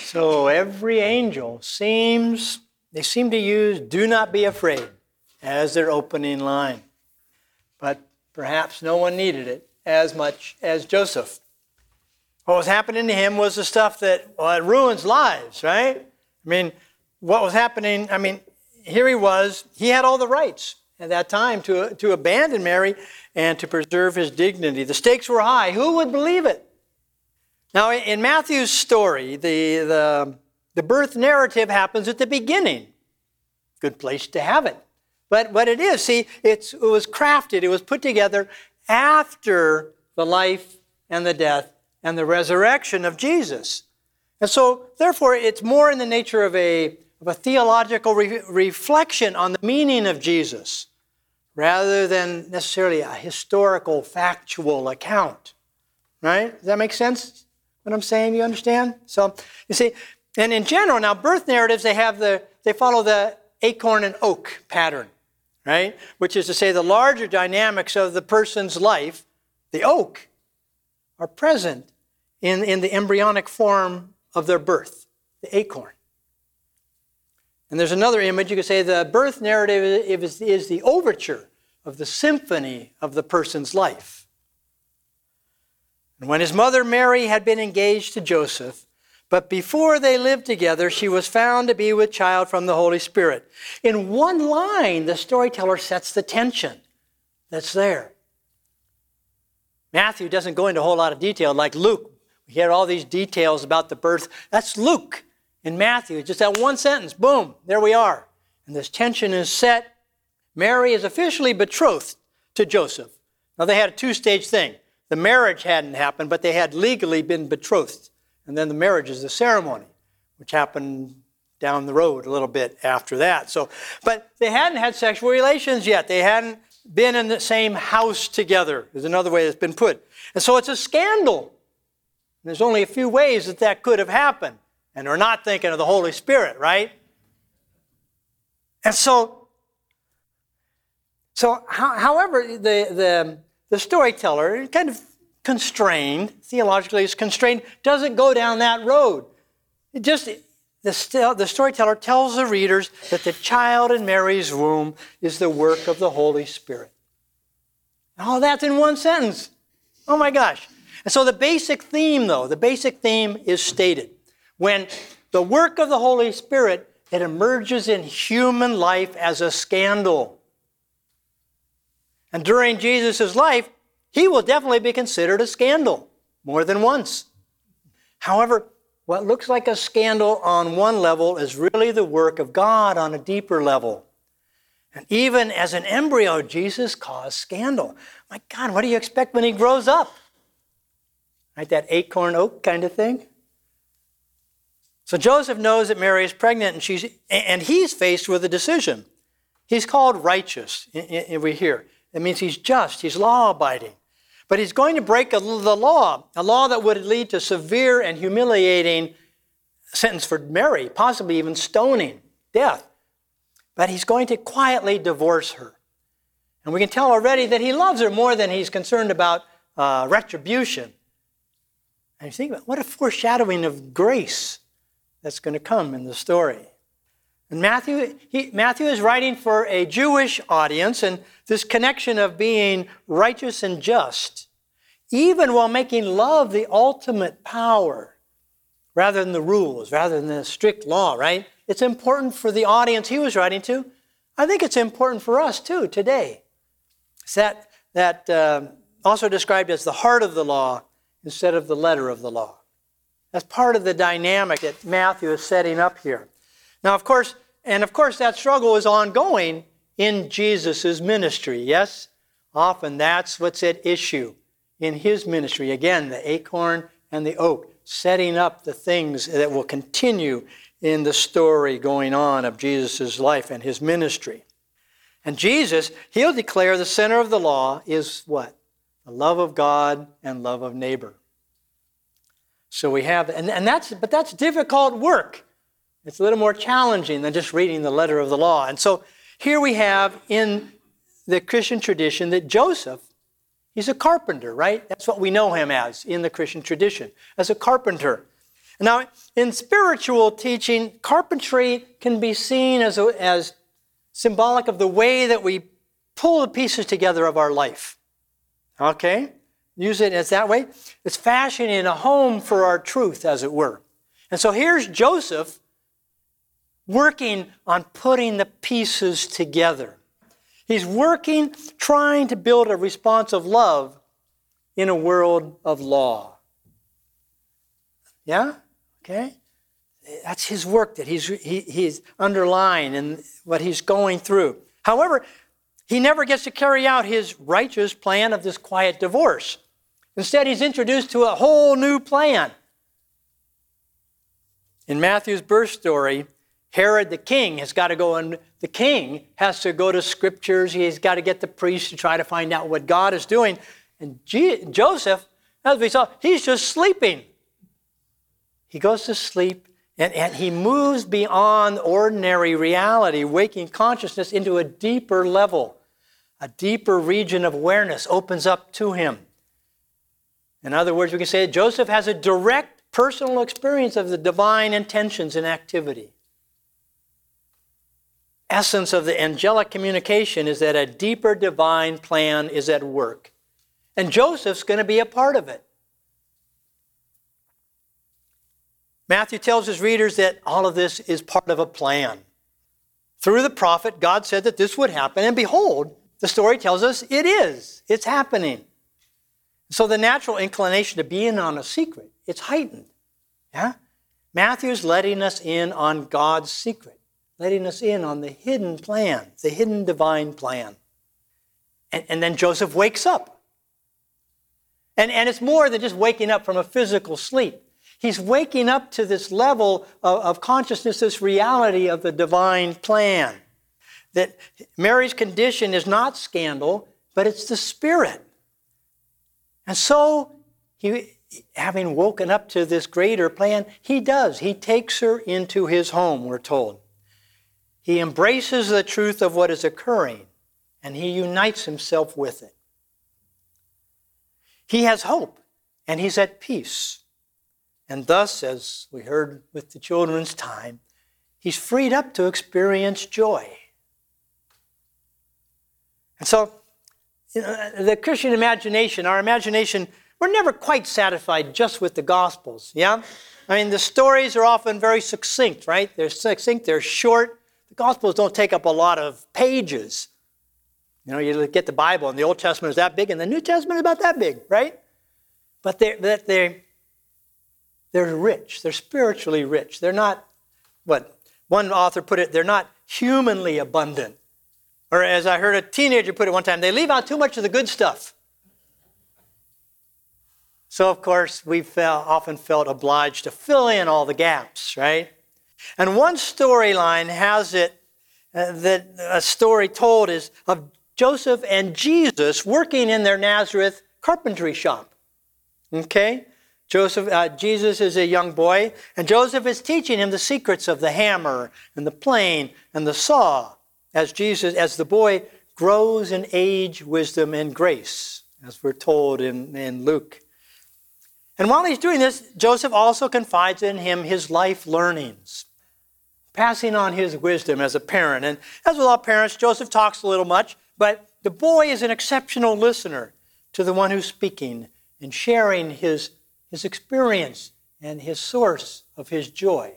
So every angel seem to use "do not be afraid" as their opening line. But perhaps no one needed it as much as Joseph. What was happening to him was the stuff that it ruins lives, right? I mean, what was happening, here he had all the rights at that time to abandon Mary and to preserve his dignity. The stakes were high. Who would believe it? Now, in Matthew's story, the birth narrative happens at the beginning. Good place to have it. But what it is, it was crafted, it was put together after the life and the death and the resurrection of Jesus. And so, therefore, it's more in the nature of a theological reflection on the meaning of Jesus, rather than necessarily a historical, factual account. Right? Does that make sense? What I'm saying, you understand? So, you see, and in general, now birth narratives, they follow the acorn and oak pattern, right? Which is to say the larger dynamics of the person's life, the oak, are present in the embryonic form of their birth, the acorn. And there's another image, you could say the birth narrative is the overture of the symphony of the person's life. And when his mother Mary had been engaged to Joseph, but before they lived together, she was found to be with child from the Holy Spirit. In one line, the storyteller sets the tension that's there. Matthew doesn't go into a whole lot of detail like Luke. We hear all these details about the birth. That's Luke. In Matthew, just that one sentence, boom, there we are. And this tension is set. Mary is officially betrothed to Joseph. Now, they had a two-stage thing. The marriage hadn't happened, but they had legally been betrothed. And then the marriage is the ceremony, which happened down the road a little bit after that. But they hadn't had sexual relations yet. They hadn't been in the same house together, is another way it's been put. And so it's a scandal. There's only a few ways that could have happened. And we're not thinking of the Holy Spirit, right? And however, the storyteller, kind of constrained, theologically is constrained, doesn't go down that road. The storyteller tells the readers that the child in Mary's womb is the work of the Holy Spirit. All that's in one sentence. Oh my gosh. And so the basic theme is stated. When the work of the Holy Spirit, it emerges in human life as a scandal. And during Jesus' life, he will definitely be considered a scandal, more than once. However, what looks like a scandal on one level is really the work of God on a deeper level. And even as an embryo, Jesus caused scandal. My God, what do you expect when he grows up? Right, that acorn oak kind of thing? So Joseph knows that Mary is pregnant, and he's faced with a decision. He's called righteous, we hear. That means he's just, he's law-abiding. But he's going to break the law, a law that would lead to severe and humiliating sentence for Mary, possibly even stoning, death. But he's going to quietly divorce her. And we can tell already that he loves her more than he's concerned about retribution. And you think about what a foreshadowing of grace that's going to come in the story. And Matthew is writing for a Jewish audience, and this connection of being righteous and just, even while making love the ultimate power, rather than the rules, rather than the strict law, right? It's important for the audience he was writing to. I think it's important for us too today. It's that also described as the heart of the law instead of the letter of the law. That's part of the dynamic that Matthew is setting up here. Now, of course, that struggle is ongoing in Jesus' ministry, yes? Often that's what's at issue in his ministry. Again, the acorn and the oak, setting up the things that will continue in the story going on of Jesus' life and his ministry. And Jesus, he'll declare the center of the law is what? The love of God and love of neighbor. So we have, but that's difficult work. It's a little more challenging than just reading the letter of the law. And so here we have in the Christian tradition that Joseph, he's a carpenter, right? That's what we know him as in the Christian tradition, as a carpenter. Now, in spiritual teaching, carpentry can be seen as symbolic of the way that we pull the pieces together of our life. Okay? Use it as that way. It's fashioning a home for our truth, as it were. And so here's Joseph working on putting the pieces together. He's working, trying to build a response of love in a world of law. Yeah? Okay? That's his work that he's underlying and what he's going through. However, he never gets to carry out his righteous plan of this quiet divorce. Instead, he's introduced to a whole new plan. In Matthew's birth story, Herod the king has got to go, and the king has to go to scriptures. He's got to get the priests to try to find out what God is doing. And Joseph, as we saw, he's just sleeping. He goes to sleep, and he moves beyond ordinary reality, waking consciousness into a deeper level. A deeper region of awareness opens up to him. In other words, we can say Joseph has a direct personal experience of the divine intentions and activity. Essence of the angelic communication is that a deeper divine plan is at work. And Joseph's going to be a part of it. Matthew tells his readers that all of this is part of a plan. Through the prophet, God said that this would happen, and behold, the story tells us it is. It's happening. So the natural inclination to be in on a secret, it's heightened. Yeah? Matthew's letting us in on God's secret, letting us in on the hidden plan, the hidden divine plan. And then Joseph wakes up. And it's more than just waking up from a physical sleep. He's waking up to this level of consciousness, this reality of the divine plan. That Mary's condition is not scandal, but it's the Spirit. And so, having woken up to this greater plan, he does. He takes her into his home, we're told. He embraces the truth of what is occurring, and he unites himself with it. He has hope, and he's at peace. And thus, as we heard with the children's time, he's freed up to experience joy. And so, the Christian imagination, our imagination, we're never quite satisfied just with the Gospels, yeah? I mean, the stories are often very succinct, right? They're succinct, they're short. The Gospels don't take up a lot of pages. You know, you get the Bible, and the Old Testament is that big, and the New Testament is about that big, right? But they're rich. They're spiritually rich. They're not, what one author put it, they're not humanly abundant. Or as I heard a teenager put it one time, they leave out too much of the good stuff. So, of course, we've often felt obliged to fill in all the gaps, right? And one storyline has it, that a story told is of Joseph and Jesus working in their Nazareth carpentry shop. Okay? Jesus is a young boy, and Joseph is teaching him the secrets of the hammer and the plane and the saw as the boy grows in age, wisdom, and grace, as we're told in Luke. And while he's doing this, Joseph also confides in him his life learnings, passing on his wisdom as a parent. And as with all parents, Joseph talks a little much, but the boy is an exceptional listener to the one who's speaking and sharing his experience and his source of his joy.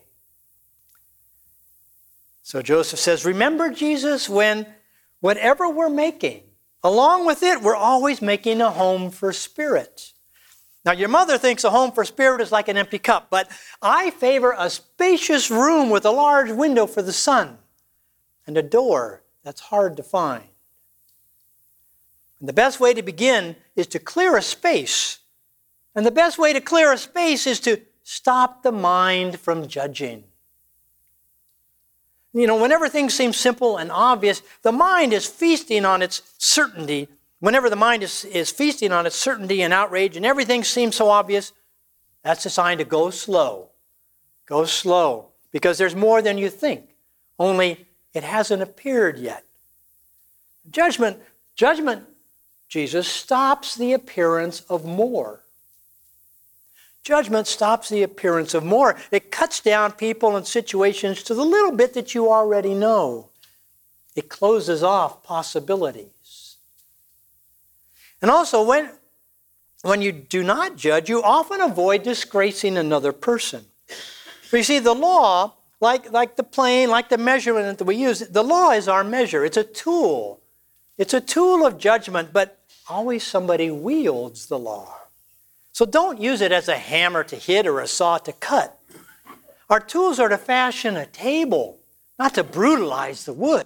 So Joseph says, remember, Jesus, when whatever we're making, along with it, we're always making a home for spirit. Now, your mother thinks a home for spirit is like an empty cup, but I favor a spacious room with a large window for the sun and a door that's hard to find. And the best way to begin is to clear a space. And the best way to clear a space is to stop the mind from judging. You know, whenever things seem simple and obvious, the mind is feasting on its certainty. Whenever the mind is feasting on its certainty and outrage and everything seems so obvious, that's a sign to go slow. Go slow, because there's more than you think, only it hasn't appeared yet. Judgment, Jesus, stops the appearance of more. Judgment stops the appearance of more. It cuts down people and situations to the little bit that you already know. It closes off possibilities. And also, when you do not judge, you often avoid disgracing another person. But you see, the law, like the plane, like the measurement that we use, the law is our measure. It's a tool. It's a tool of judgment, but always somebody wields the law. So don't use it as a hammer to hit or a saw to cut. Our tools are to fashion a table, not to brutalize the wood.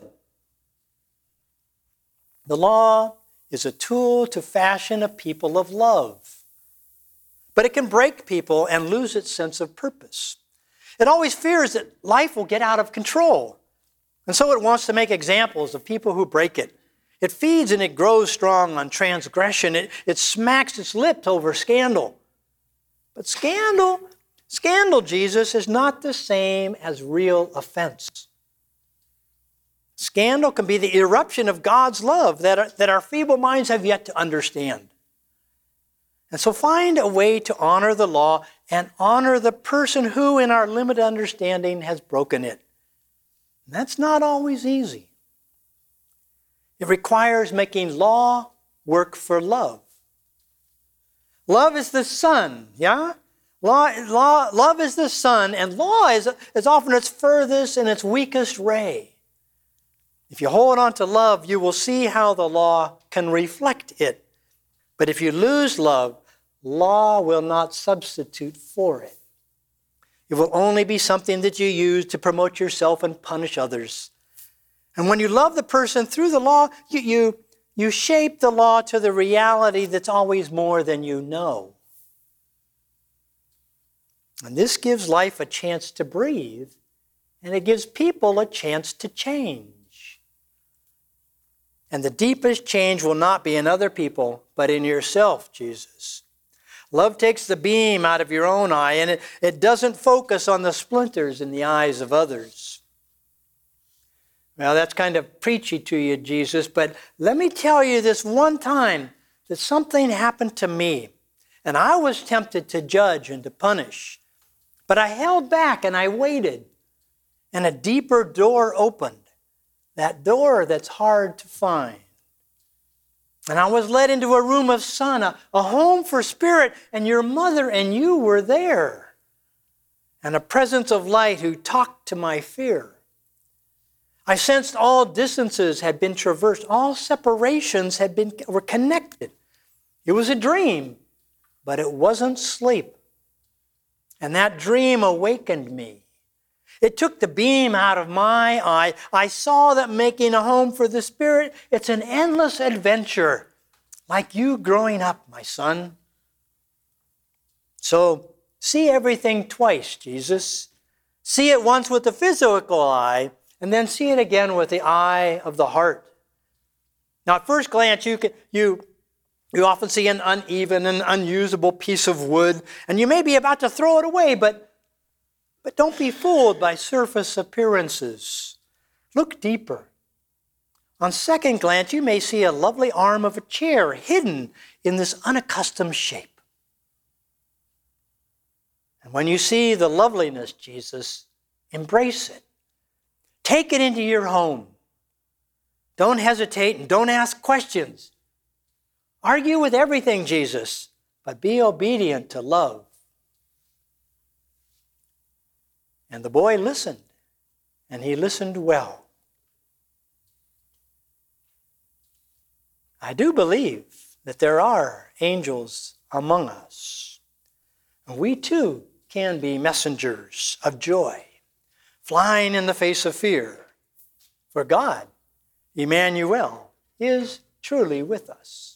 The law is a tool to fashion a people of love. But it can break people and lose its sense of purpose. It always fears that life will get out of control. And so it wants to make examples of people who break it. It feeds and it grows strong on transgression. It smacks its lips over scandal. But scandal, Jesus, is not the same as real offense. Scandal can be the eruption of God's love that our feeble minds have yet to understand. And so find a way to honor the law and honor the person who, in our limited understanding, has broken it. And that's not always easy. It requires making law work for love. Love is the sun, yeah? Love is the sun, and law is often its furthest and its weakest ray. If you hold on to love, you will see how the law can reflect it. But if you lose love, law will not substitute for it. It will only be something that you use to promote yourself and punish others. And when you love the person through the law, you shape the law to the reality that's always more than you know. And this gives life a chance to breathe, and it gives people a chance to change. And the deepest change will not be in other people, but in yourself, Jesus. Love takes the beam out of your own eye, and it doesn't focus on the splinters in the eyes of others. Well, that's kind of preachy to you, Jesus, but let me tell you this one time that something happened to me, and I was tempted to judge and to punish. But I held back and I waited, and a deeper door opened, that door that's hard to find. And I was led into a room of sun, a home for spirit, and your mother and you were there. And a presence of light who talked to my fear. I sensed all distances had been traversed, all separations were connected. It was a dream, but it wasn't sleep. And that dream awakened me. It took the beam out of my eye. I saw that making a home for the Spirit, it's an endless adventure, like you growing up, my son. So see everything twice, Jesus. See it once with the physical eye, and then see it again with the eye of the heart. Now, at first glance, you often see an uneven and unusable piece of wood, and you may be about to throw it away, but don't be fooled by surface appearances. Look deeper. On second glance, you may see a lovely arm of a chair hidden in this unaccustomed shape. And when you see the loveliness, Jesus, embrace it. Take it into your home. Don't hesitate and don't ask questions. Argue with everything, Jesus, but be obedient to love. And the boy listened, and he listened well. I do believe that there are angels among us. And we too can be messengers of joy, flying in the face of fear. For God, Emmanuel, is truly with us.